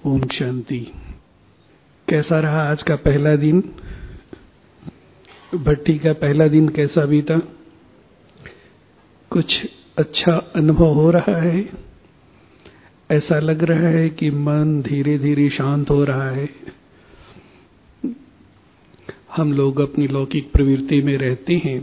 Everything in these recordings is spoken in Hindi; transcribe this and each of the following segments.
ओम शांति। कैसा रहा आज का पहला दिन? भट्टी का पहला दिन कैसा बीता? कुछ अच्छा अनुभव हो रहा है? ऐसा लग रहा है कि मन धीरे धीरे शांत हो रहा है। हम लोग अपनी लौकिक प्रवृत्ति में रहते हैं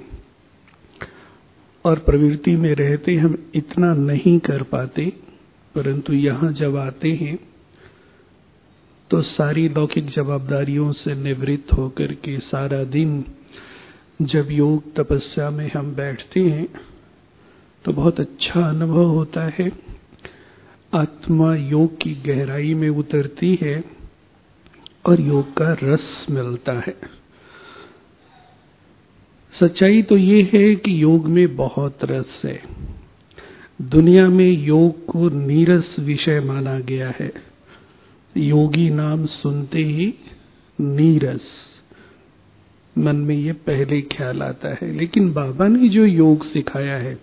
और प्रवृत्ति में रहते हम इतना नहीं कर पाते, परंतु यहाँ जब आते हैं तो सारी लौकिक जवाबदारियों से निवृत्त होकर के सारा दिन जब योग तपस्या में हम बैठते हैं तो बहुत अच्छा अनुभव होता है। आत्मा योग की गहराई में उतरती है और योग का रस मिलता है। सच्चाई तो ये है कि योग में बहुत रस है। दुनिया में योग को नीरस विषय माना गया है। योगी नाम सुनते ही नीरस, मन में ये पहले ख्याल आता है। लेकिन बाबा ने जो योग सिखाया है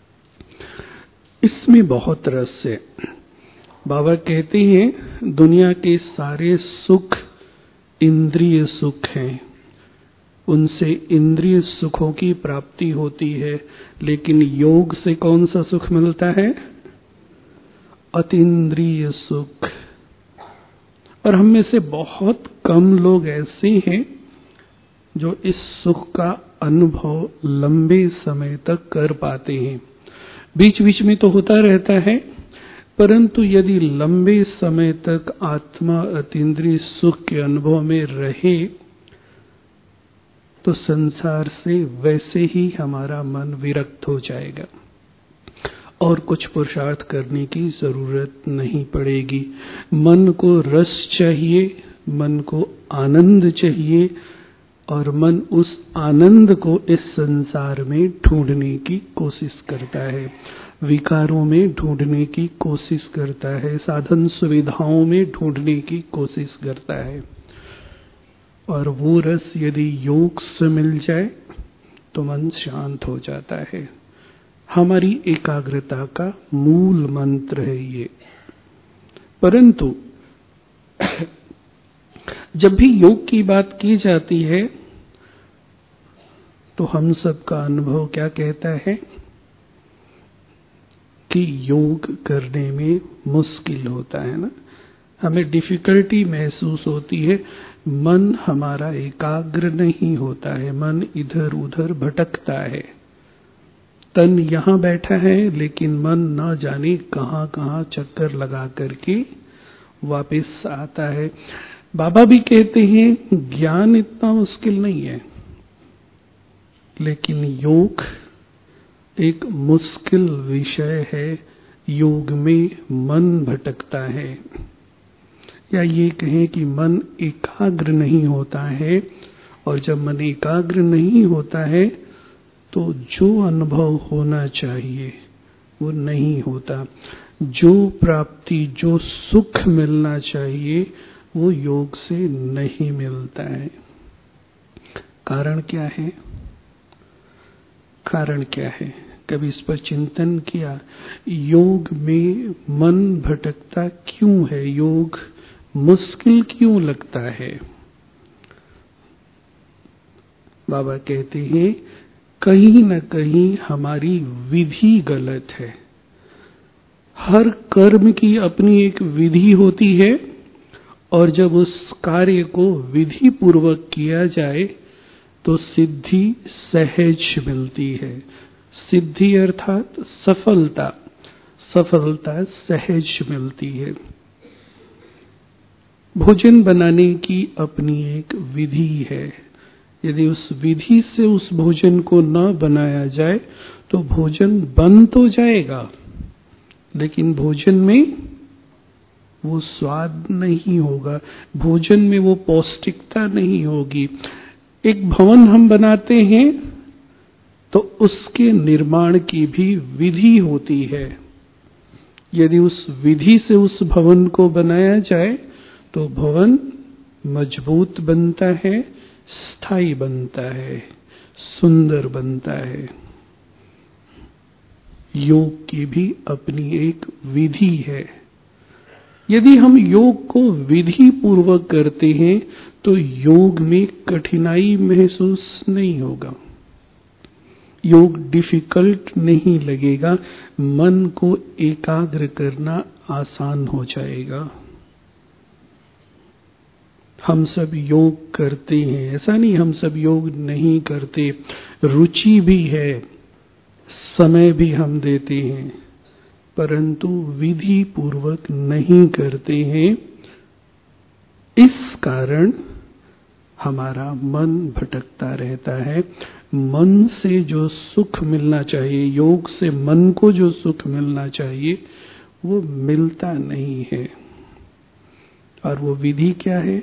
इसमें बहुत रस है। बाबा कहते हैं दुनिया के सारे सुख इंद्रिय सुख हैं, उनसे इंद्रिय सुखों की प्राप्ति होती है, लेकिन योग से कौन सा सुख मिलता है? अतीन्द्रिय सुख। और हम में से बहुत कम लोग ऐसे हैं जो इस सुख का अनुभव लंबे समय तक कर पाते हैं। बीच बीच में तो होता रहता है, परंतु यदि लंबे समय तक आत्मा अतीन्द्रिय सुख के अनुभव में रहे तो संसार से वैसे ही हमारा मन विरक्त हो जाएगा और कुछ पुरुषार्थ करने की जरूरत नहीं पड़ेगी। मन को रस चाहिए, मन को आनंद चाहिए और मन उस आनंद को इस संसार में ढूंढने की कोशिश करता है, विकारों में ढूंढने की कोशिश करता है, साधन सुविधाओं में ढूंढने की कोशिश करता है। और वो रस यदि योग से मिल जाए तो मन शांत हो जाता है। हमारी एकाग्रता का मूल मंत्र है ये। परंतु जब भी योग की बात की जाती है तो हम सबका अनुभव क्या कहता है कि योग करने में मुश्किल होता है ना, हमें डिफिकल्टी महसूस होती है। मन हमारा एकाग्र नहीं होता है, मन इधर उधर भटकता है। तन यहाँ बैठा है लेकिन मन न जाने कहाँ कहाँ चक्कर लगा करके वापस आता है। बाबा भी कहते हैं ज्ञान इतना मुश्किल नहीं है, लेकिन योग एक मुश्किल विषय है। योग में मन भटकता है, या ये कहें कि मन एकाग्र नहीं होता है। और जब मन एकाग्र नहीं होता है तो जो अनुभव होना चाहिए वो नहीं होता। जो प्राप्ति, जो सुख मिलना चाहिए वो योग से नहीं मिलता है। कारण क्या है? कारण क्या है? कभी इस पर चिंतन किया? योग में मन भटकता क्यों है? योग मुश्किल क्यों लगता है? बाबा कहते हैं कहीं न कहीं हमारी विधि गलत है। हर कर्म की अपनी एक विधि होती है और जब उस कार्य को विधि पूर्वक किया जाए तो सिद्धि सहज मिलती है। सिद्धि अर्थात सफलता, सफलता सहज मिलती है। भोजन बनाने की अपनी एक विधि है। यदि उस विधि से उस भोजन को न बनाया जाए तो भोजन बन तो जाएगा, लेकिन भोजन में वो स्वाद नहीं होगा, भोजन में वो पौष्टिकता नहीं होगी। एक भवन हम बनाते हैं तो उसके निर्माण की भी विधि होती है। यदि उस विधि से उस भवन को बनाया जाए तो भवन मजबूत बनता है, स्थायी बनता है, सुंदर बनता है। योग की भी अपनी एक विधि है। यदि हम योग को विधि पूर्वक करते हैं तो योग में कठिनाई महसूस नहीं होगा, योग डिफिकल्ट नहीं लगेगा, मन को एकाग्र करना आसान हो जाएगा। हम सब योग करते हैं, ऐसा नहीं हम सब योग नहीं करते, रुचि भी है, समय भी हम देते हैं, परंतु विधि पूर्वक नहीं करते हैं। इस कारण हमारा मन भटकता रहता है। मन से जो सुख मिलना चाहिए, योग से मन को जो सुख मिलना चाहिए, वो मिलता नहीं है। और वो विधि क्या है?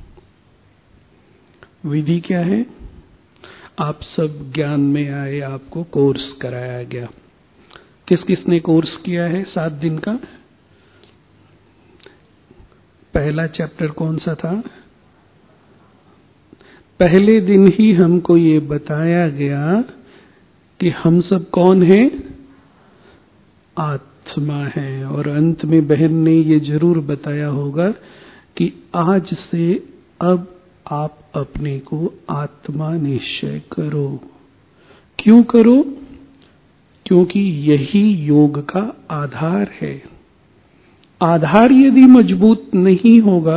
विधि क्या है? आप सब ज्ञान में आए, आपको कोर्स कराया गया। किस किसने कोर्स किया है 7 दिन का? पहला चैप्टर कौन सा था? पहले दिन ही हमको ये बताया गया कि हम सब कौन हैं? आत्मा है। और अंत में बहन ने ये जरूर बताया होगा कि आज से अब आप अपने को आत्मा निश्चय करो। क्यों करो? क्योंकि यही योग का आधार है। आधार यदि मजबूत नहीं होगा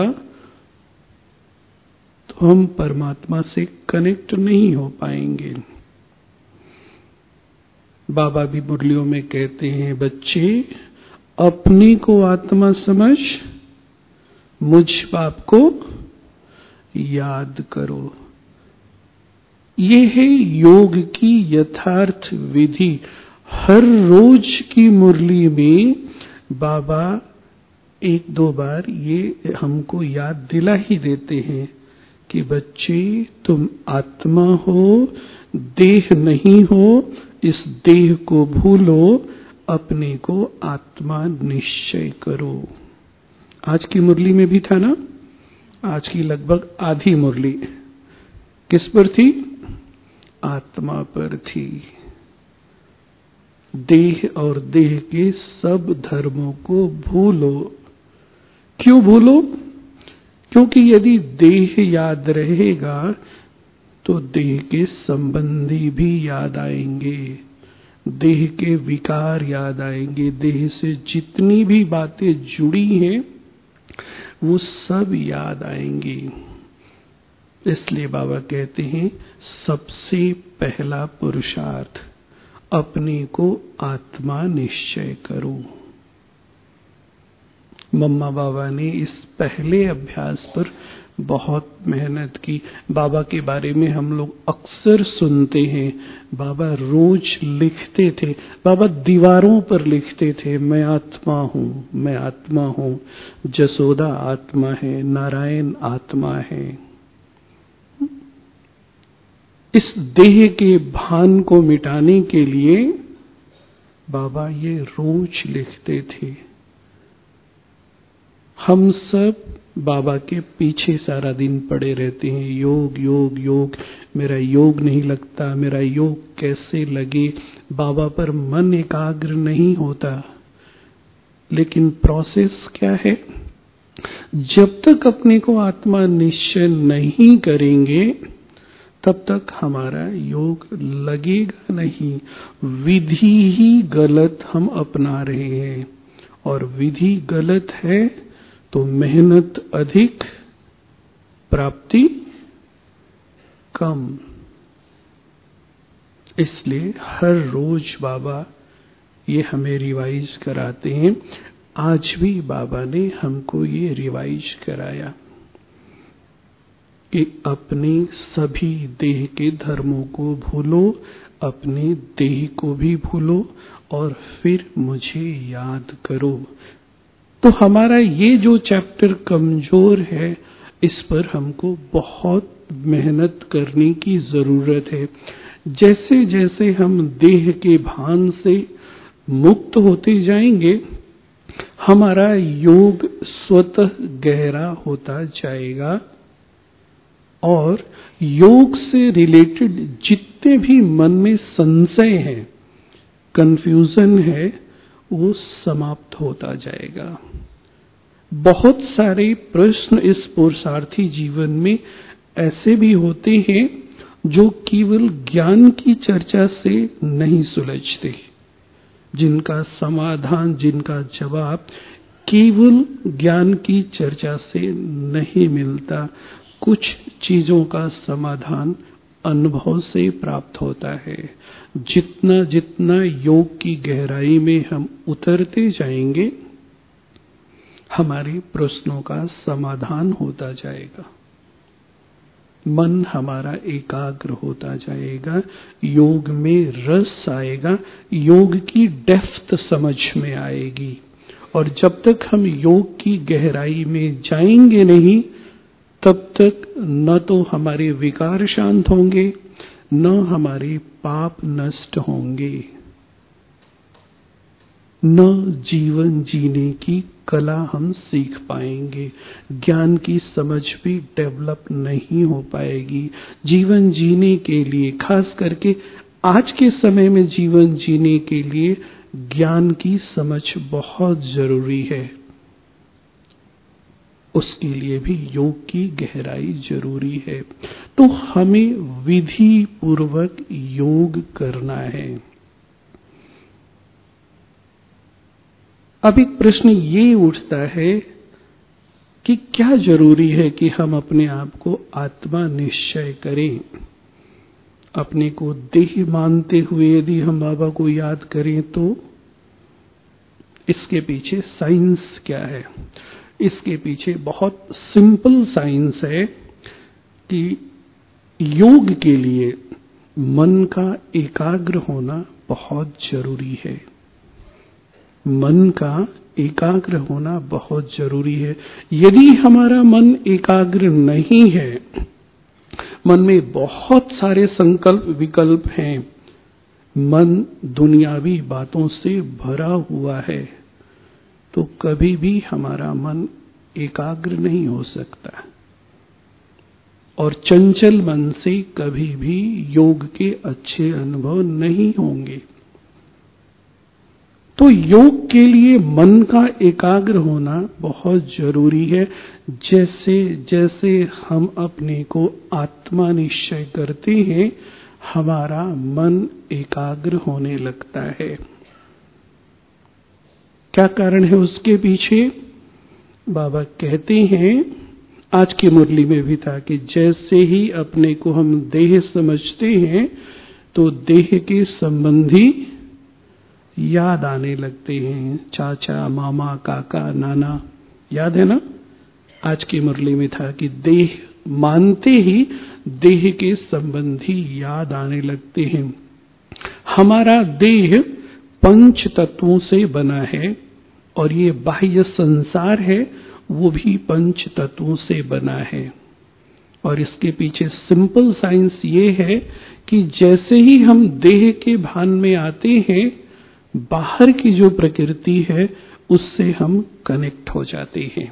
तो हम परमात्मा से कनेक्ट नहीं हो पाएंगे। बाबा भी मुरलियों में कहते हैं, बच्चे अपने को आत्मा समझ, मुझ बाप को याद करो। ये है योग की यथार्थ विधि। हर रोज की मुरली में बाबा 1-2 बार ये हमको याद दिला ही देते हैं कि बच्चे तुम आत्मा हो, देह नहीं हो, इस देह को भूलो, अपने को आत्मा निश्चय करो। आज की मुरली में भी था ना? आज की लगभग आधी मुरली किस पर थी? आत्मा पर थी। देह और देह के सब धर्मों को भूलो। क्यों भूलो? क्योंकि यदि देह याद रहेगा तो देह के संबंधी भी याद आएंगे, देह के विकार याद आएंगे, देह से जितनी भी बातें जुड़ी हैं वो सब याद आएंगी। इसलिए बाबा कहते हैं सबसे पहला पुरुषार्थ अपने को आत्मा निश्चय करो। मम्मा बाबा ने इस पहले अभ्यास पर बहुत मेहनत की। बाबा के बारे में हम लोग अक्सर सुनते हैं, बाबा रोज लिखते थे, बाबा दीवारों पर लिखते थे, मैं आत्मा हूँ, मैं आत्मा हूँ, जसोदा आत्मा है, नारायण आत्मा है। इस देह के भान को मिटाने के लिए बाबा ये रोज लिखते थे। हम सब बाबा के पीछे सारा दिन पड़े रहते हैं, योग योग योग, मेरा योग नहीं लगता, मेरा योग कैसे लगे, बाबा पर मन एकाग्र नहीं होता। लेकिन प्रोसेस क्या है? जब तक अपने को आत्मा निश्चय नहीं करेंगे तब तक हमारा योग लगेगा नहीं। विधि ही गलत हम अपना रहे हैं, और विधि गलत है तो मेहनत अधिक, प्राप्ति कम। इसलिए हर रोज बाबा ये हमें रिवाइज कराते हैं। आज भी बाबा ने हमको ये रिवाइज कराया कि अपने सभी देह के धर्मों को भूलो, अपने देह को भी भूलो और फिर मुझे याद करो। तो हमारा ये जो चैप्टर कमजोर है, इस पर हमको बहुत मेहनत करने की जरूरत है। जैसे जैसे हम देह के भान से मुक्त होते जाएंगे, हमारा योग स्वतः गहरा होता जाएगा और योग से रिलेटेड जितने भी मन में संशय है, कंफ्यूजन है, वो समाप्त होता जाएगा। बहुत सारे प्रश्न इस पुरुषार्थी जीवन में ऐसे भी होते हैं जो केवल ज्ञान की चर्चा से नहीं सुलझते, जिनका समाधान, जिनका जवाब केवल ज्ञान की चर्चा से नहीं मिलता। कुछ चीजों का समाधान अनुभव से प्राप्त होता है। जितना जितना योग की गहराई में हम उतरते जाएंगे, हमारे प्रश्नों का समाधान होता जाएगा, मन हमारा एकाग्र होता जाएगा, योग में रस आएगा, योग की डेप्थ समझ में आएगी। और जब तक हम योग की गहराई में जाएंगे नहीं, तब तक न तो हमारे विकार शांत होंगे, न हमारे पाप नष्ट होंगे, न जीवन जीने की कला हम सीख पाएंगे, ज्ञान की समझ भी डेवलप नहीं हो पाएगी। जीवन जीने के लिए, खास करके आज के समय में जीवन जीने के लिए ज्ञान की समझ बहुत जरूरी है। उसके लिए भी योग की गहराई जरूरी है। तो हमें विधि पूर्वक योग करना है। अब एक प्रश्न ये उठता है कि क्या जरूरी है कि हम अपने आप को आत्मा निश्चय करें? अपने को देह मानते हुए यदि हम बाबा को याद करें तो इसके पीछे साइंस क्या है? इसके पीछे बहुत सिंपल साइंस है कि योग के लिए मन का एकाग्र होना बहुत जरूरी है। मन का एकाग्र होना बहुत जरूरी है। यदि हमारा मन एकाग्र नहीं है, मन में बहुत सारे संकल्प विकल्प हैं, मन दुनियावी बातों से भरा हुआ है, तो कभी भी हमारा मन एकाग्र नहीं हो सकता और चंचल मन से कभी भी योग के अच्छे अनुभव नहीं होंगे। तो योग के लिए मन का एकाग्र होना बहुत जरूरी है। जैसे जैसे हम अपने को आत्मा निश्चय करते हैं, हमारा मन एकाग्र होने लगता है। क्या कारण है उसके पीछे? बाबा कहते हैं, आज की मुरली में भी था कि जैसे ही अपने को हम देह समझते हैं, तो देह के संबंधी याद आने लगते हैं। चाचा, मामा, काका, नाना, याद है ना? आज की मुरली में था कि देह मानते ही देह के संबंधी याद आने लगते हैं। हमारा देह पंच तत्वों से बना है और ये बाह्य संसार है, वो भी पंच तत्वों से बना है। और इसके पीछे सिंपल साइंस ये है कि जैसे ही हम देह के भान में आते हैं, बाहर की जो प्रकृति है उससे हम कनेक्ट हो जाते हैं।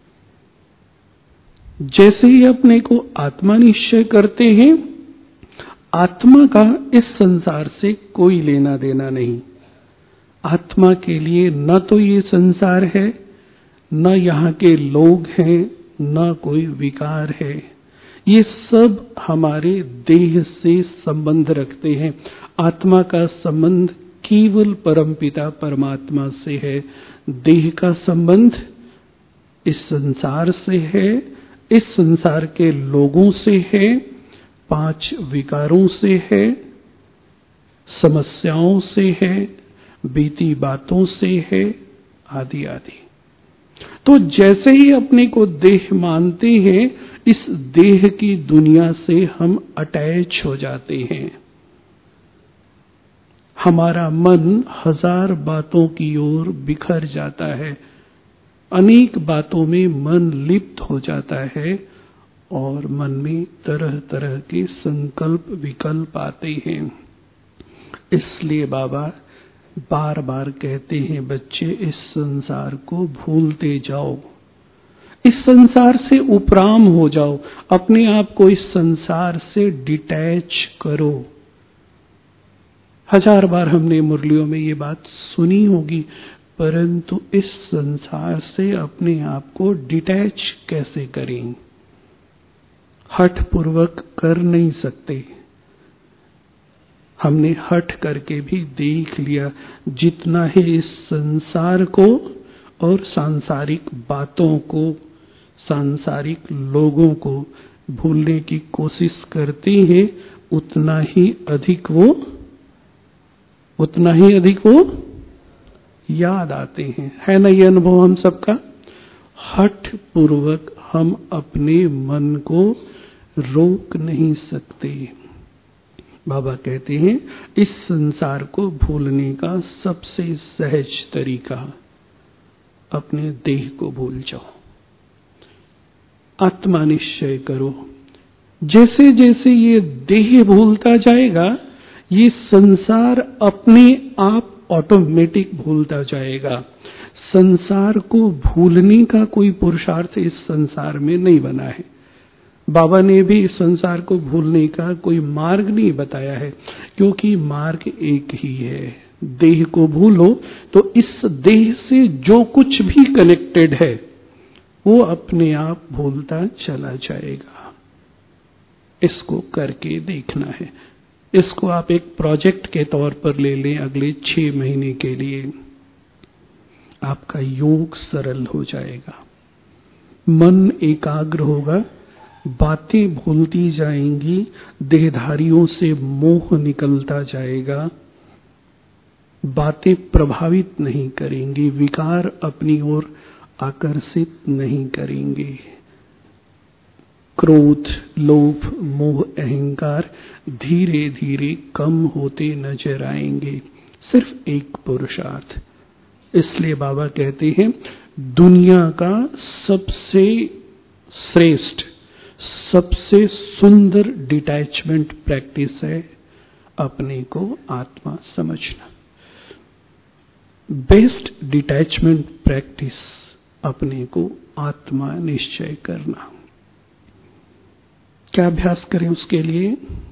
जैसे ही अपने को आत्मा निश्चय करते हैं, आत्मा का इस संसार से कोई लेना देना नहीं। आत्मा के लिए न तो ये संसार है, न यहाँ के लोग हैं, न कोई विकार है। ये सब हमारे देह से संबंध रखते हैं। आत्मा का संबंध केवल परमपिता परमात्मा से है। देह का संबंध इस संसार से है, इस संसार के लोगों से है, 5 विकारों से है, समस्याओं से है, बीती बातों से है, आदि आदि। तो जैसे ही अपने को देह मानते हैं, इस देह की दुनिया से हम अटैच हो जाते हैं। हमारा मन 1000 बातों की ओर बिखर जाता है, अनेक बातों में मन लिप्त हो जाता है और मन में तरह तरह के संकल्प विकल्प आते हैं। इसलिए बाबा बार बार कहते हैं, बच्चे इस संसार को भूलते जाओ, इस संसार से उपराम हो जाओ, अपने आप को इस संसार से डिटैच करो। 1000 बार हमने मुरलियों में ये बात सुनी होगी। परंतु इस संसार से अपने आप को डिटैच कैसे करें? हठ पूर्वक कर नहीं सकते। हमने हठ करके भी देख लिया, जितना है इस संसार को और सांसारिक बातों को, सांसारिक लोगों को भूलने की कोशिश करते हैं, उतना ही अधिक वो याद आते हैं। है ना ये अनुभव हम सबका? हठ पूर्वक हम अपने मन को रोक नहीं सकते। बाबा कहते हैं इस संसार को भूलने का सबसे सहज तरीका, अपने देह को भूल जाओ, आत्मा निश्चय करो। जैसे जैसे ये देह भूलता जाएगा, ये संसार अपने आप ऑटोमेटिक भूलता जाएगा। संसार को भूलने का कोई पुरुषार्थ इस संसार में नहीं बना है। बाबा ने भी इस संसार को भूलने का कोई मार्ग नहीं बताया है, क्योंकि मार्ग एक ही है। देह को भूलो तो इस देह से जो कुछ भी कनेक्टेड है वो अपने आप भूलता चला जाएगा। इसको करके देखना है। इसको आप एक प्रोजेक्ट के तौर पर ले लें। अगले 6 महीने के लिए आपका योग सरल हो जाएगा, मन एकाग्र होगा, बातें भूलती जाएंगी, देहधारियों से मोह निकलता जाएगा, बातें प्रभावित नहीं करेंगी, विकार अपनी ओर आकर्षित नहीं करेंगे। क्रोध, लोभ, मोह, अहंकार धीरे धीरे कम होते नजर आएंगे। सिर्फ एक पुरुषार्थ। इसलिए बाबा कहते हैं दुनिया का सबसे श्रेष्ठ, सबसे सुंदर डिटैचमेंट प्रैक्टिस है अपने को आत्मा समझना। बेस्ट डिटैचमेंट प्रैक्टिस अपने को आत्मा निश्चय करना। क्या अभ्यास करें उसके लिए?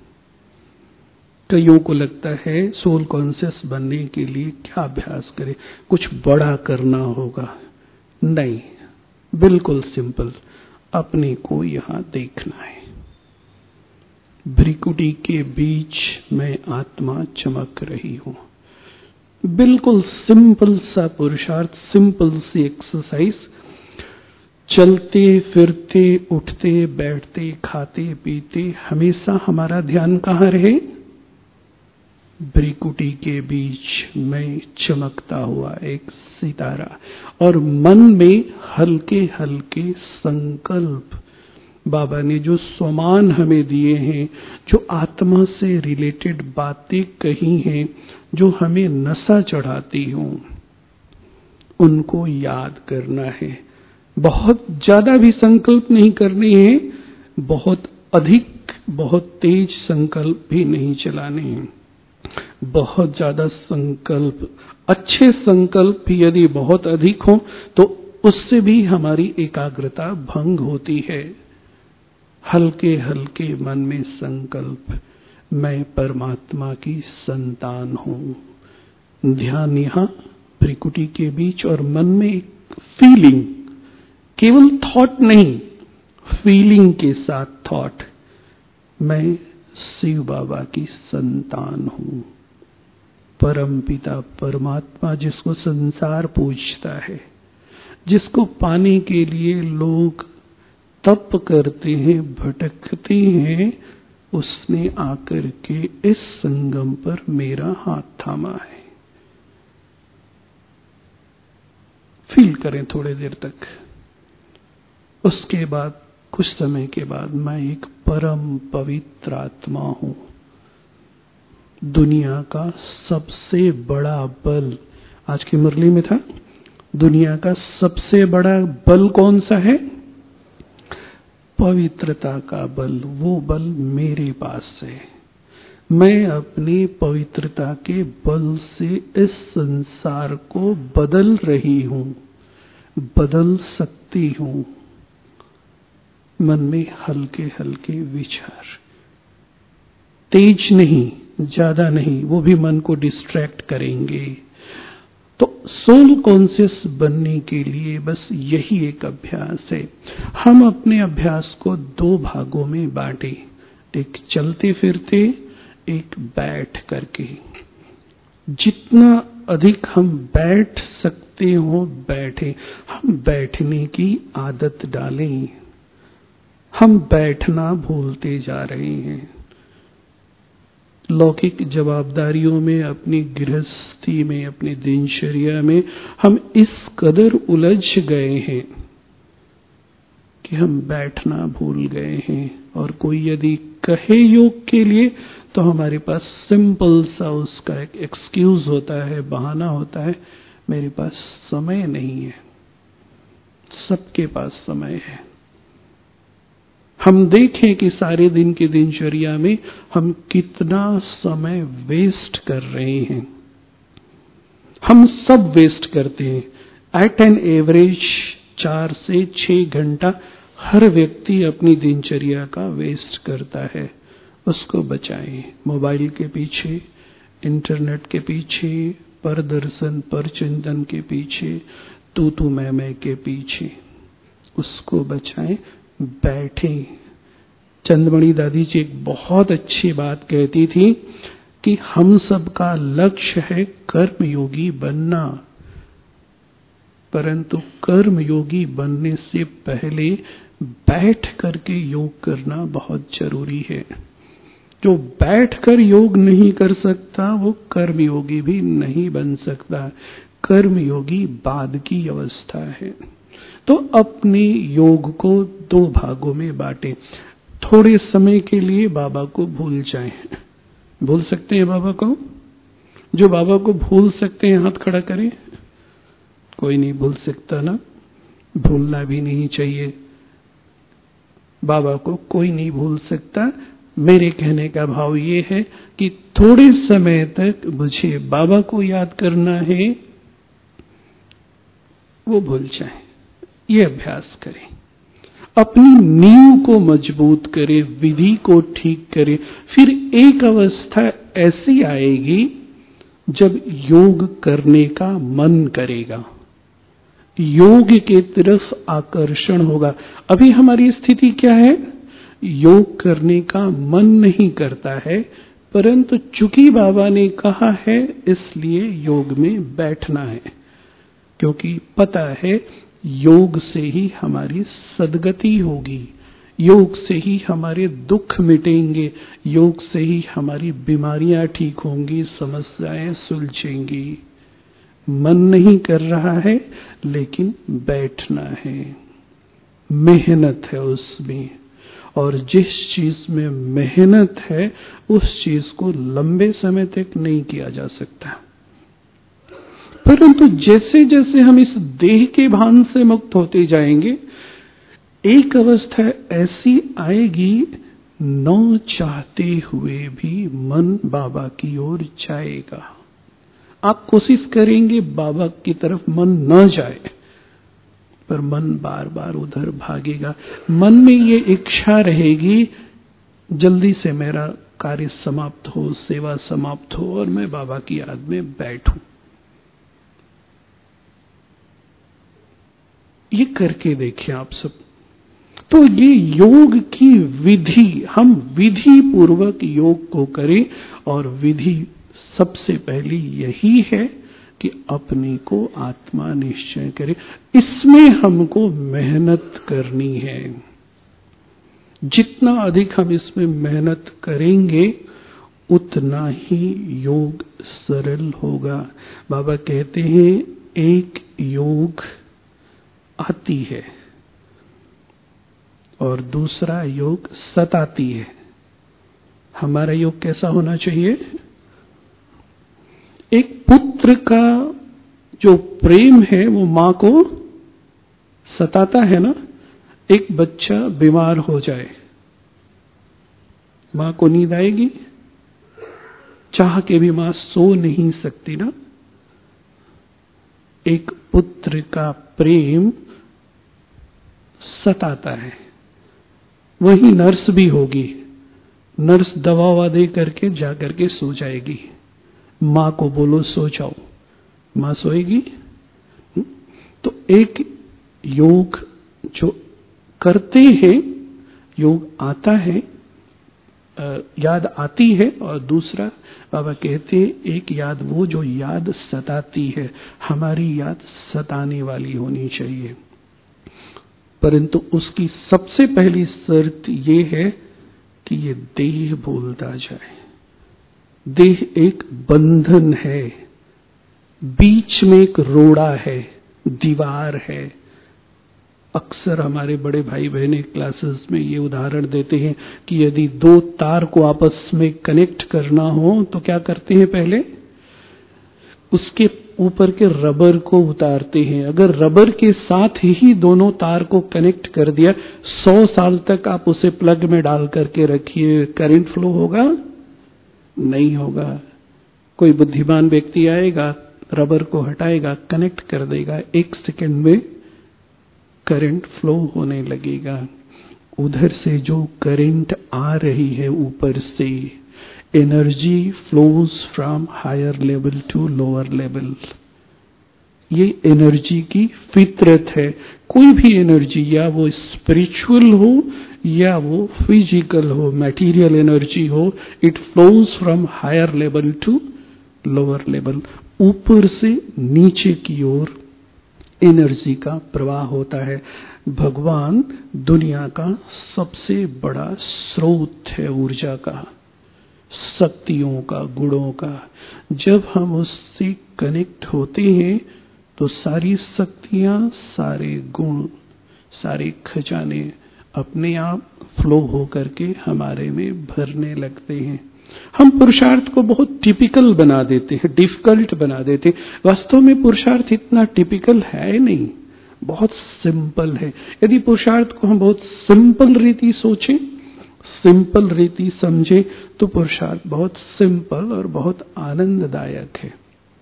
कईयों को लगता है सोल कॉन्शियस बनने के लिए क्या अभ्यास करें, कुछ बड़ा करना होगा। नहीं, बिल्कुल सिंपल, अपने को यहां देखना है। भ्रिकुटी के बीच में आत्मा चमक रही हूं। बिल्कुल सिंपल सा पुरुषार्थ, सिंपल सी एक्सरसाइज। चलते फिरते, उठते बैठते, खाते पीते हमेशा हमारा ध्यान कहाँ रहे? भ्रिकुटी के बीच में चमकता हुआ एक सितारा। और मन में हल्के हल्के संकल्प। बाबा ने जो स्वमान हमें दिए हैं, जो आत्मा से रिलेटेड बातें कही हैं, जो हमें नशा चढ़ाती हों, उनको याद करना है। बहुत ज्यादा भी संकल्प नहीं करने हैं, बहुत अधिक, बहुत तेज संकल्प भी नहीं चलाने हैं। बहुत ज्यादा संकल्प, अच्छे संकल्प भी यदि बहुत अधिक हो तो उससे भी हमारी एकाग्रता भंग होती है। हल्के हल्के मन में संकल्प, मैं परमात्मा की संतान हूं। ध्यान यहां भ्रिकुटी के बीच, और मन में एक फीलिंग, केवल थॉट नहीं, फीलिंग के साथ थॉट, मैं शिव बाबा की संतान हूं। परमपिता परमात्मा जिसको संसार पूजता है, जिसको पाने के लिए लोग तप करते हैं, भटकते हैं, उसने आकर के इस संगम पर मेरा हाथ थामा है। फील करें थोड़ी देर तक। उसके बाद कुछ समय के बाद मैं एक परम पवित्र आत्मा हूं। दुनिया का सबसे बड़ा बल, आज की मुरली में था, दुनिया का सबसे बड़ा बल कौन सा है? पवित्रता का बल। वो बल मेरे पास है। मैं अपनी पवित्रता के बल से इस संसार को बदल रही हूं, बदल सकती हूं। मन में हल्के हल्के विचार, तेज नहीं, ज्यादा नहीं, वो भी मन को डिस्ट्रैक्ट करेंगे। तो सोल कॉन्शियस बनने के लिए बस यही एक अभ्यास है। हम अपने अभ्यास को 2 भागों में बांटे, एक चलते फिरते, एक बैठ करके। जितना अधिक हम बैठ सकते हो बैठे, हम बैठने की आदत डालें। हम बैठना भूलते जा रहे हैं। लौकिक जवाबदारियों में, अपनी गृहस्थी में, अपनी दिनचर्या में हम इस कदर उलझ गए हैं कि हम बैठना भूल गए हैं। और कोई यदि कहे योग के लिए तो हमारे पास सिंपल सा उसका एक एक्सक्यूज होता है, बहाना होता है, मेरे पास समय नहीं है। सबके पास समय है। हम देखें कि सारे दिन की दिनचर्या में हम कितना समय वेस्ट कर रहे हैं। हम सब वेस्ट करते हैं। एट एन एवरेज 4 से 6 घंटा हर व्यक्ति अपनी दिनचर्या का वेस्ट करता है। उसको बचाएं। मोबाइल के पीछे, इंटरनेट के पीछे, परदर्शन पर चिंतन के पीछे, तू मैं के पीछे, उसको बचाएं। बैठें। चंद्रमणि दादी जी एक बहुत अच्छी बात कहती थी कि हम सबका लक्ष्य है कर्मयोगी बनना, परंतु कर्मयोगी बनने से पहले बैठ करके योग करना बहुत जरूरी है। जो बैठकर योग नहीं कर सकता वो कर्मयोगी भी नहीं बन सकता। कर्मयोगी बाद की अवस्था है। तो अपने योग को 2 भागों में बांटे। थोड़े समय के लिए बाबा को भूल जाएं। भूल सकते हैं बाबा को? जो बाबा को भूल सकते हैं हाथ खड़ा करें। कोई नहीं भूल सकता ना, भूलना भी नहीं चाहिए। बाबा को कोई नहीं भूल सकता। मेरे कहने का भाव ये है कि थोड़े समय तक मुझे बाबा को याद करना है, वो भूल जाए। ये अभ्यास करें। अपनी नींव को मजबूत करें, विधि को ठीक करें। फिर एक अवस्था ऐसी आएगी जब योग करने का मन करेगा, योग के तरफ आकर्षण होगा। अभी हमारी स्थिति क्या है? योग करने का मन नहीं करता है, परंतु चूंकि बाबा ने कहा है इसलिए योग में बैठना है, क्योंकि पता है योग से ही हमारी सद्गति होगी, योग से ही हमारे दुख मिटेंगे, योग से ही हमारी बीमारियां ठीक होंगी, समस्याएं सुलझेंगी। मन नहीं कर रहा है लेकिन बैठना है, मेहनत है उसमें। और जिस चीज में मेहनत है उस चीज को लंबे समय तक नहीं किया जा सकता। परंतु जैसे जैसे हम इस देह के भान से मुक्त होते जाएंगे, एक अवस्था ऐसी आएगी न चाहते हुए भी मन बाबा की ओर जाएगा। आप कोशिश करेंगे बाबा की तरफ मन न जाए, पर मन बार बार उधर भागेगा। मन में ये इच्छा रहेगी जल्दी से मेरा कार्य समाप्त हो, सेवा समाप्त हो और मैं बाबा की याद में बैठूं। ये करके देखिए आप सब। तो ये योग की विधि, हम विधि पूर्वक योग को करें। और विधि सबसे पहली यही है कि अपने को आत्मा निश्चय करें। इसमें हमको मेहनत करनी है। जितना अधिक हम इसमें मेहनत करेंगे उतना ही योग सरल होगा। बाबा कहते हैं एक योग आती है और दूसरा योग सताती है। हमारा योग कैसा होना चाहिए? एक पुत्र का जो प्रेम है वो मां को सताता है ना। एक बच्चा बीमार हो जाए, मां को नींद आएगी? चाह के भी मां सो नहीं सकती ना। एक पुत्र का प्रेम सताता है। वही नर्स भी होगी, नर्स दवा दे करके जा करके सो जाएगी। मां को बोलो सो जाओ, माँ सोएगी? तो एक योग जो करते हैं, योग आता है, याद आती है, और दूसरा बाबा कहते हैं एक याद वो जो याद सताती है। हमारी याद सताने वाली होनी चाहिए, परंतु उसकी सबसे पहली शर्त ये है कि ये देह भूलता जाए। देह एक बंधन है, बीच में एक रोड़ा है, दीवार है। अक्सर हमारे बड़े भाई बहने क्लासेस में ये उदाहरण देते हैं कि यदि दो तार को आपस में कनेक्ट करना हो तो क्या करते हैं? पहले उसके ऊपर के रबर को उतारते हैं। अगर रबर के साथ ही दोनों तार को कनेक्ट कर दिया, 100 साल तक आप उसे प्लग में डाल करके रखिए, करंट फ्लो होगा? नहीं होगा। कोई बुद्धिमान व्यक्ति आएगा, रबर को हटाएगा, कनेक्ट कर देगा, 1 सेकंड में करंट फ्लो होने लगेगा। उधर से जो करंट आ रही है ऊपर से, energy flows from higher level to lower level. ये एनर्जी की फितरत है। कोई भी एनर्जी, या वो स्पिरिचुअल हो या वो फिजिकल हो, मटेरियल एनर्जी हो, it flows from higher level to lower level. ऊपर से नीचे की ओर एनर्जी का प्रवाह होता है। भगवान दुनिया का सबसे बड़ा स्रोत है ऊर्जा का, शक्तियों का, गुणों का। जब हम उससे कनेक्ट होते हैं तो सारी शक्तियां, सारे गुण, सारे खजाने अपने आप फ्लो होकर के हमारे में भरने लगते हैं। हम पुरुषार्थ को बहुत टिपिकल बना देते हैं, डिफिकल्ट बना देते हैं। वास्तव में पुरुषार्थ इतना टिपिकल है नहीं, बहुत सिंपल है। यदि पुरुषार्थ को हम बहुत सिंपल रीति सोचें, सिंपल रीति समझे, तो पुरुषार्थ बहुत सिंपल और बहुत आनंददायक है।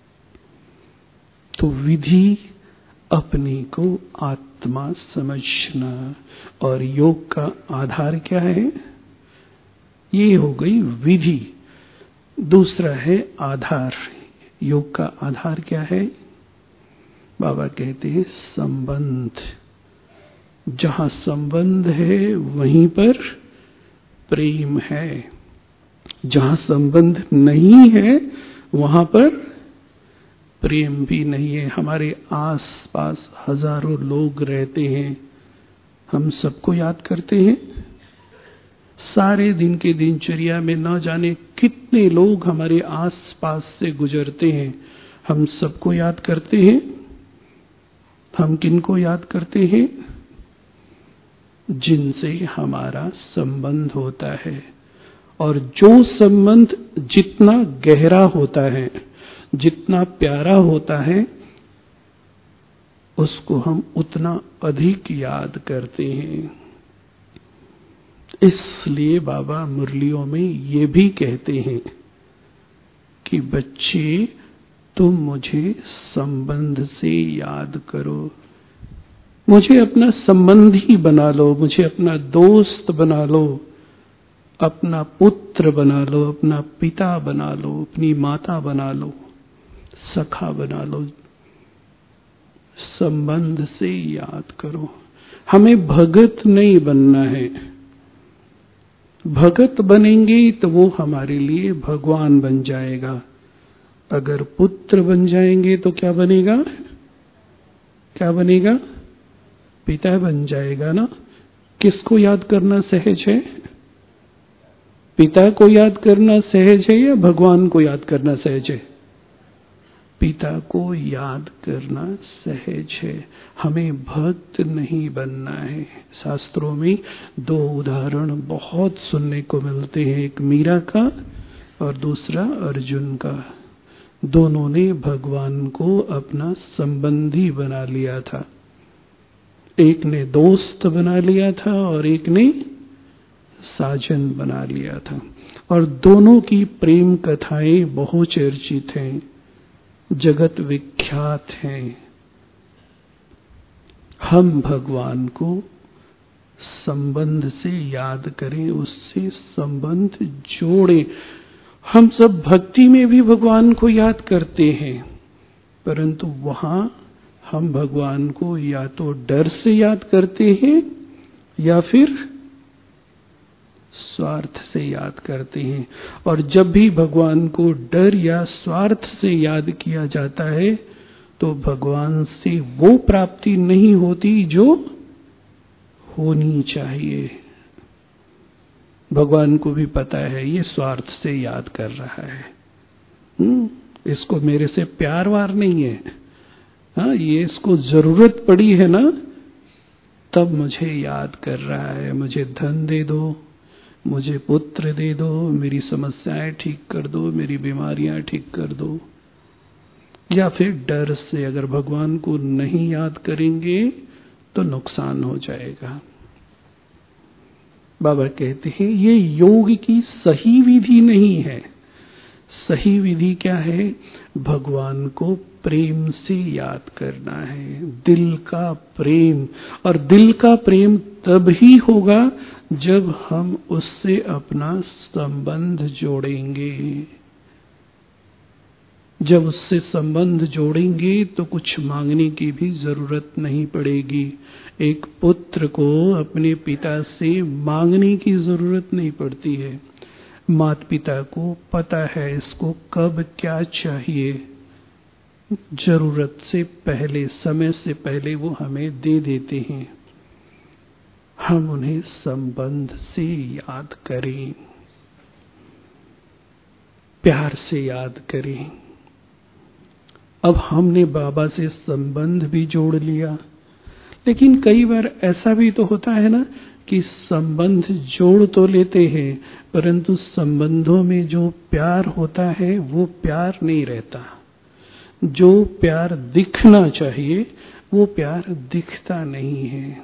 तो विधि अपने को आत्मा समझना, और योग का आधार क्या है? ये हो गई विधि। दूसरा है आधार। योग का आधार क्या है? बाबा कहते हैं संबंध। जहां संबंध है वहीं पर प्रेम है। जहां संबंध नहीं है वहां पर प्रेम भी नहीं है। हमारे आस पास हजारों लोग रहते हैं, हम सबको याद करते हैं। सारे दिन के दिनचर्या में न जाने कितने लोग हमारे आस पास से गुजरते हैं, हम सबको याद करते हैं। हम किनको याद करते हैं? जिनसे हमारा संबंध होता है। और जो संबंध जितना गहरा होता है, जितना प्यारा होता है, उसको हम उतना अधिक याद करते हैं। इसलिए बाबा मुरलियों में ये भी कहते हैं कि बच्चे, तुम मुझे संबंध से याद करो, मुझे अपना संबंधी बना लो, मुझे अपना दोस्त बना लो, अपना पुत्र बना लो, अपना पिता बना लो, अपनी माता बना लो, सखा बना लो। संबंध से याद करो। हमें भगत नहीं बनना है। भगत बनेंगे तो वो हमारे लिए भगवान बन जाएगा। अगर पुत्र बन जाएंगे तो क्या बनेगा? क्या बनेगा? पिता बन जाएगा ना। किसको याद करना सहज है? पिता को याद करना सहज है या भगवान को याद करना सहज है? पिता को याद करना सहज है। हमें भक्त नहीं बनना है। शास्त्रों में 2 उदाहरण बहुत सुनने को मिलते हैं, एक मीरा का और दूसरा अर्जुन का। दोनों ने भगवान को अपना संबंधी बना लिया था। एक ने दोस्त बना लिया था और एक ने साजन बना लिया था। और दोनों की प्रेम कथाएं बहुचर्चित हैं, जगत विख्यात हैं। हम भगवान को संबंध से याद करें, उससे संबंध जोड़ें। हम सब भक्ति में भी भगवान को याद करते हैं, परंतु वहां हम भगवान को या तो डर से याद करते हैं या फिर स्वार्थ से याद करते हैं। और जब भी भगवान को डर या स्वार्थ से याद किया जाता है तो भगवान से वो प्राप्ति नहीं होती जो होनी चाहिए। भगवान को भी पता है ये स्वार्थ से याद कर रहा है, इसको मेरे से प्यार वार नहीं है, हाँ ये इसको जरूरत पड़ी है ना तब मुझे याद कर रहा है। मुझे धन दे दो, मुझे पुत्र दे दो, मेरी समस्याएं ठीक कर दो, मेरी बीमारियां ठीक कर दो। या फिर डर से अगर भगवान को नहीं याद करेंगे तो नुकसान हो जाएगा। बाबा कहते हैं ये योग की सही विधि नहीं है। सही विधि क्या है? भगवान को प्रेम से याद करना है, दिल का प्रेम। और दिल का प्रेम तब ही होगा जब हम उससे अपना संबंध जोड़ेंगे। जब उससे संबंध जोड़ेंगे तो कुछ मांगने की भी जरूरत नहीं पड़ेगी। एक पुत्र को अपने पिता से मांगने की जरूरत नहीं पड़ती है। माता पिता को पता है इसको कब क्या चाहिए, जरूरत से पहले, समय से पहले वो हमें दे देते हैं। हम उन्हें संबंध से याद करें, प्यार से याद करें। अब हमने बाबा से संबंध भी जोड़ लिया, लेकिन कई बार ऐसा भी तो होता है ना कि संबंध जोड़ तो लेते हैं परंतु संबंधों में जो प्यार होता है वो प्यार नहीं रहता। जो प्यार दिखना चाहिए वो प्यार दिखता नहीं है।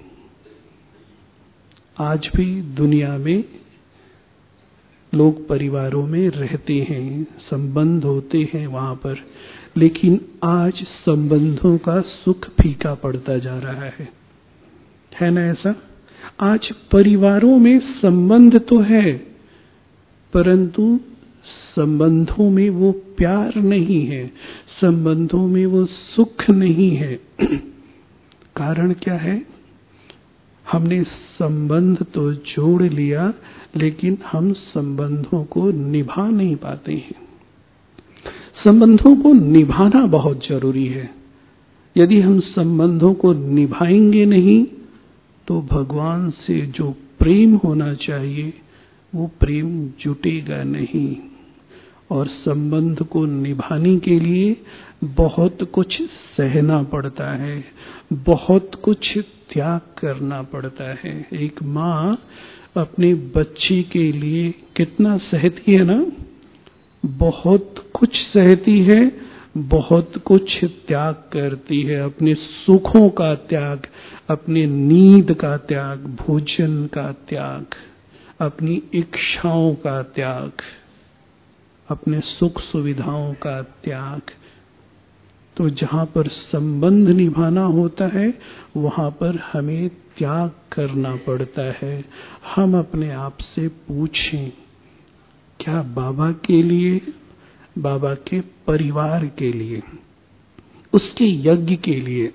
आज भी दुनिया में लोग परिवारों में रहते हैं, संबंध होते हैं वहां पर, लेकिन आज संबंधों का सुख फीका पड़ता जा रहा है ना ऐसा? आज परिवारों में संबंध तो है परंतु संबंधों में वो प्यार नहीं है, संबंधों में वो सुख नहीं है। कारण क्या है? हमने संबंध तो जोड़ लिया लेकिन हम संबंधों को निभा नहीं पाते हैं। संबंधों को निभाना बहुत जरूरी है। यदि हम संबंधों को निभाएंगे नहीं तो भगवान से जो प्रेम होना चाहिए वो प्रेम जुटेगा नहीं। और संबंध को निभाने के लिए बहुत कुछ सहना पड़ता है, बहुत कुछ त्याग करना पड़ता है। एक माँ अपने बच्चे के लिए कितना सहती है ना, बहुत कुछ सहती है, बहुत कुछ त्याग करती है। अपने सुखों का त्याग, अपने नींद का त्याग, भोजन का त्याग, अपनी इच्छाओं का त्याग, अपने सुख सुविधाओं का त्याग। तो जहां पर संबंध निभाना होता है वहां पर हमें त्याग करना पड़ता है। हम अपने आप से पूछें, क्या बाबा के लिए, बाबा के परिवार के लिए, उसके यज्ञ के लिए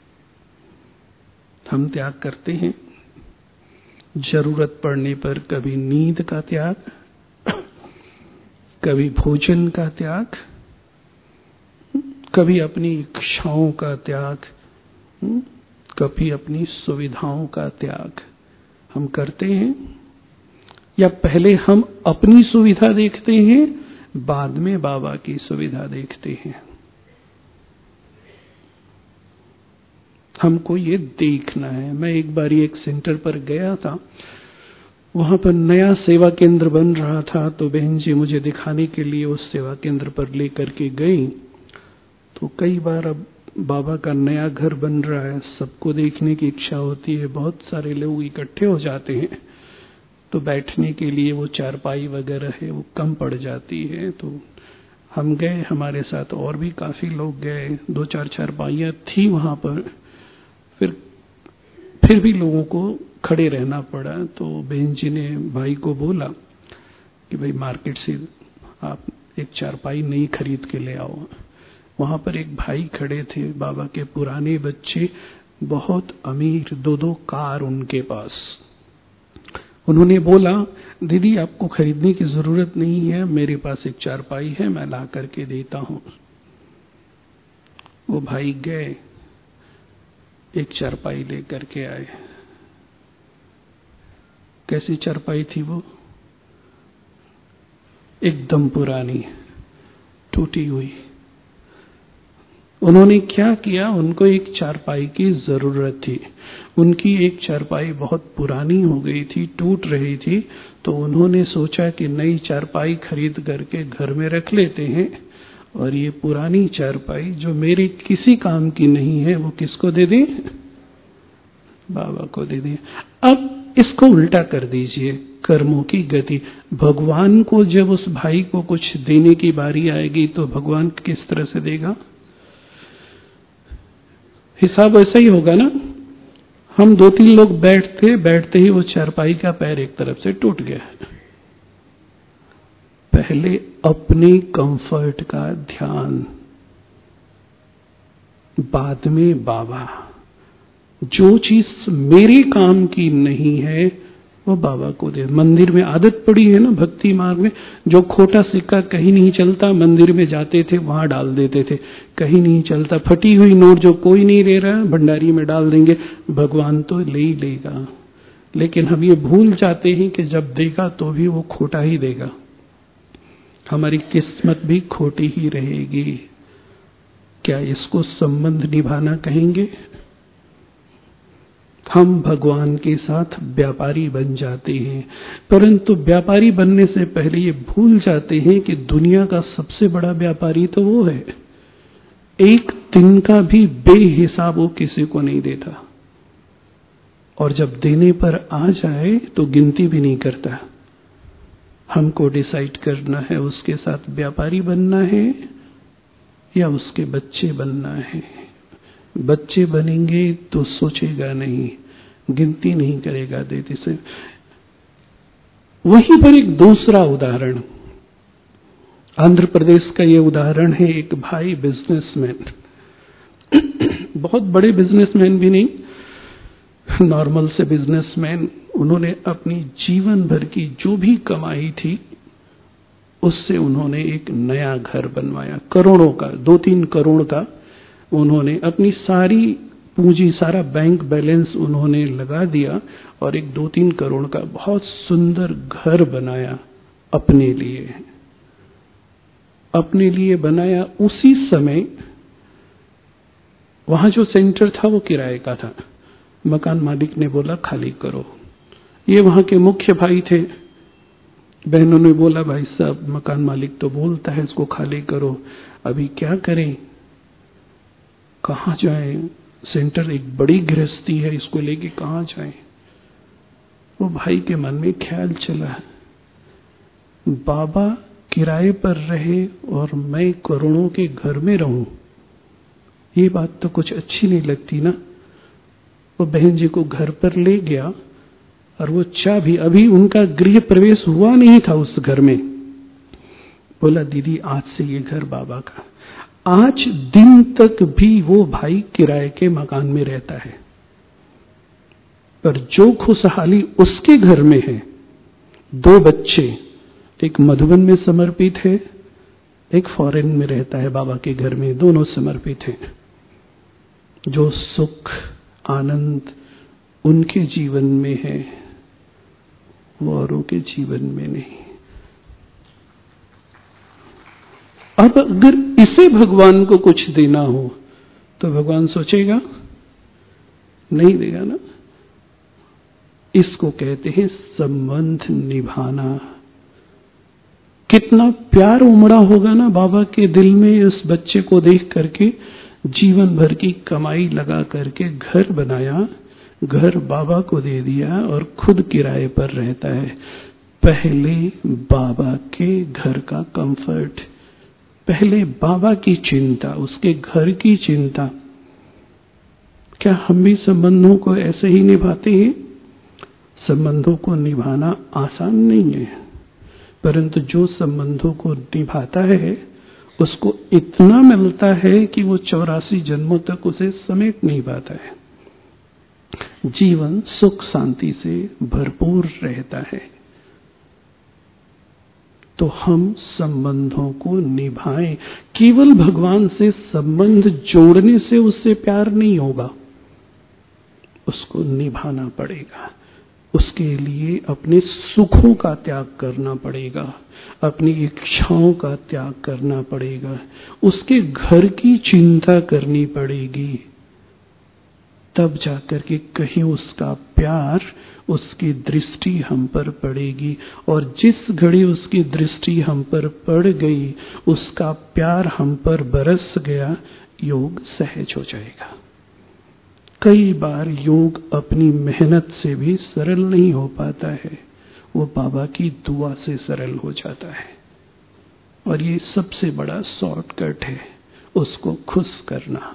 हम त्याग करते हैं? जरूरत पड़ने पर कभी नींद का त्याग, कभी भोजन का त्याग, कभी अपनी इच्छाओं का त्याग, कभी अपनी सुविधाओं का त्याग हम करते हैं? या पहले हम अपनी सुविधा देखते हैं बाद में बाबा की सुविधा देखते हैं? हमको ये देखना है। मैं एक बार एक सेंटर पर गया था, वहां पर नया सेवा केंद्र बन रहा था, तो बहन जी मुझे दिखाने के लिए उस सेवा केंद्र पर लेकर के गई। तो कई बार अब बाबा का नया घर बन रहा है, सबको देखने की इच्छा होती है, बहुत सारे लोग इकट्ठे हो जाते हैं, तो बैठने के लिए वो चारपाई वगैरह है वो कम पड़ जाती है। तो हम गए, हमारे साथ और भी काफी लोग गए, 2-4 चारपाइयाँ थी वहां पर। फिर भी लोगों को खड़े रहना पड़ा। तो बहन जी ने भाई को बोला कि भाई मार्केट से आप एक चारपाई नई खरीद के ले आओ। वहां पर एक भाई खड़े थे, बाबा के पुराने बच्चे, बहुत अमीर, 2-2 कार उनके पास। उन्होंने बोला, दीदी आपको खरीदने की जरूरत नहीं है, मेरे पास एक चारपाई है, मैं ला करके देता हूं। वो भाई गए, एक चारपाई लेकर के आए। कैसी चारपाई थी वो? एकदम पुरानी, टूटी हुई। उन्होंने क्या किया, उनको एक चारपाई की जरूरत थी। उनकी एक चारपाई बहुत पुरानी हो गई थी, टूट रही थी, तो उन्होंने सोचा कि नई चारपाई खरीद करके घर में रख लेते हैं, और ये पुरानी चारपाई जो मेरे किसी काम की नहीं है वो किसको दे दें? बाबा को दे दें। अब इसको उल्टा कर दीजिए, कर्मों की गति। भगवान को जब उस भाई को कुछ देने की बारी आएगी तो भगवान किस तरह से देगा? हिसाब ऐसा ही होगा ना। हम 2-3 लोग बैठते ही वो चारपाई का पैर एक तरफ से टूट गया। पहले अपने कंफर्ट का ध्यान, बाद में बाबा। जो चीज मेरे काम की नहीं है वो बाबा को दे। मंदिर में आदत पड़ी है ना, भक्ति मार्ग में, जो खोटा सिक्का कहीं नहीं चलता, मंदिर में जाते थे वहां डाल देते थे। कहीं नहीं चलता, फटी हुई नोट जो कोई नहीं ले रहा, भंडारी में डाल देंगे, भगवान तो ले ही लेगा। लेकिन हम ये भूल जाते हैं कि जब देगा तो भी वो खोटा ही देगा, हमारी किस्मत भी खोटी ही रहेगी। क्या इसको संबंध निभाना कहेंगे? हम भगवान के साथ व्यापारी बन जाते हैं, परंतु व्यापारी बनने से पहले ये भूल जाते हैं कि दुनिया का सबसे बड़ा व्यापारी तो वो है। एक दिन का भी बेहिसाब वो किसी को नहीं देता, और जब देने पर आ जाए तो गिनती भी नहीं करता। हमको डिसाइड करना है उसके साथ व्यापारी बनना है या उसके बच्चे बनना है। बच्चे बनेंगे तो सोचेगा नहीं, गिनती नहीं करेगा देते से। वहीं पर एक दूसरा उदाहरण, आंध्र प्रदेश का ये उदाहरण है। एक भाई बिजनेसमैन, बहुत बड़े बिजनेसमैन भी नहीं, नॉर्मल से बिजनेसमैन। उन्होंने अपनी जीवन भर की जो भी कमाई थी उससे उन्होंने एक नया घर बनवाया, करोड़ों का, 2-3 करोड़ का। उन्होंने अपनी सारी पूंजी, सारा बैंक बैलेंस उन्होंने लगा दिया और एक 2-3 करोड़ का बहुत सुंदर घर बनाया अपने लिए। अपने लिए बनाया। उसी समय वहां जो सेंटर था वो किराए का था। मकान मालिक ने बोला खाली करो। ये वहां के मुख्य भाई थे। बहनों ने बोला भाई साहब मकान मालिक तो बोलता है इसको खाली करो, अभी क्या करें, कहां जाएं? सेंटर एक बड़ी गृहस्थी है, इसको लेके कहां जाएं? वो भाई के मन में ख्याल चला, बाबा किराए पर रहे और मैं करोड़ों के घर में रहूं, ये बात तो कुछ अच्छी नहीं लगती ना। वो बहन जी को घर पर ले गया और वो चाबी, अभी उनका गृह प्रवेश हुआ नहीं था उस घर में, बोला दीदी आज से ये घर बाबा का। आज दिन तक भी वो भाई किराए के मकान में रहता है, पर जो खुशहाली उसके घर में है, 2 बच्चे, एक मधुबन में समर्पित है, एक फॉरेन में रहता है बाबा के घर में, दोनों समर्पित हैं। जो सुख आनंद उनके जीवन में है वो औरों के जीवन में नहीं। अब अगर इसे भगवान को कुछ देना हो तो भगवान सोचेगा नहीं देगा ना। इसको कहते हैं संबंध निभाना। कितना प्यार उमड़ा होगा ना बाबा के दिल में इस बच्चे को देख करके। जीवन भर की कमाई लगा करके घर बनाया, घर बाबा को दे दिया और खुद किराए पर रहता है। पहले बाबा के घर का कंफर्ट, पहले बाबा की चिंता, उसके घर की चिंता। क्या हम भी संबंधों को ऐसे ही निभाते हैं? संबंधों को निभाना आसान नहीं है, परंतु जो संबंधों को निभाता है उसको इतना मिलता है कि वो 84 जन्मों तक उसे समेट नहीं पाता है। जीवन सुख शांति से भरपूर रहता है। तो हम संबंधों को निभाएं। केवल भगवान से संबंध जोड़ने से उससे प्यार नहीं होगा, उसको निभाना पड़ेगा। उसके लिए अपने सुखों का त्याग करना पड़ेगा, अपनी इच्छाओं का त्याग करना पड़ेगा, उसके घर की चिंता करनी पड़ेगी। तब जाकर के कहीं उसका प्यार, उसकी दृष्टि हम पर पड़ेगी। और जिस घड़ी उसकी दृष्टि हम पर पड़ गई, उसका प्यार हम पर बरस गया, योग सहज हो जाएगा। कई बार योग अपनी मेहनत से भी सरल नहीं हो पाता है, वो बाबा की दुआ से सरल हो जाता है। और ये सबसे बड़ा शॉर्टकट है उसको खुश करना।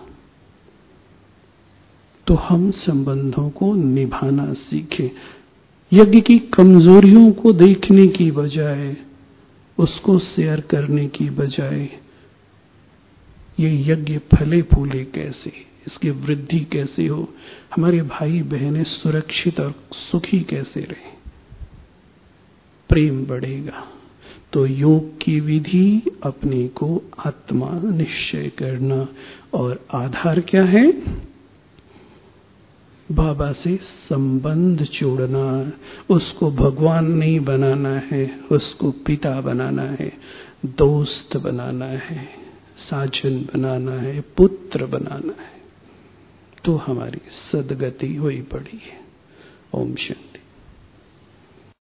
तो हम संबंधों को निभाना सीखें। यज्ञ की कमजोरियों को देखने की बजाय, उसको शेयर करने की बजाय, ये यज्ञ फले फूले कैसे, इसकी वृद्धि कैसे हो, हमारे भाई बहनें सुरक्षित और सुखी कैसे रहे, प्रेम बढ़ेगा। तो योग की विधि अपने को आत्मा निश्चय करना, और आधार क्या है? बाबा से संबंध जोड़ना। उसको भगवान नहीं बनाना है, उसको पिता बनाना है, दोस्त बनाना है, साजन बनाना है, पुत्र बनाना है। तो हमारी सदगति हुई पड़ी है। ओम शांति।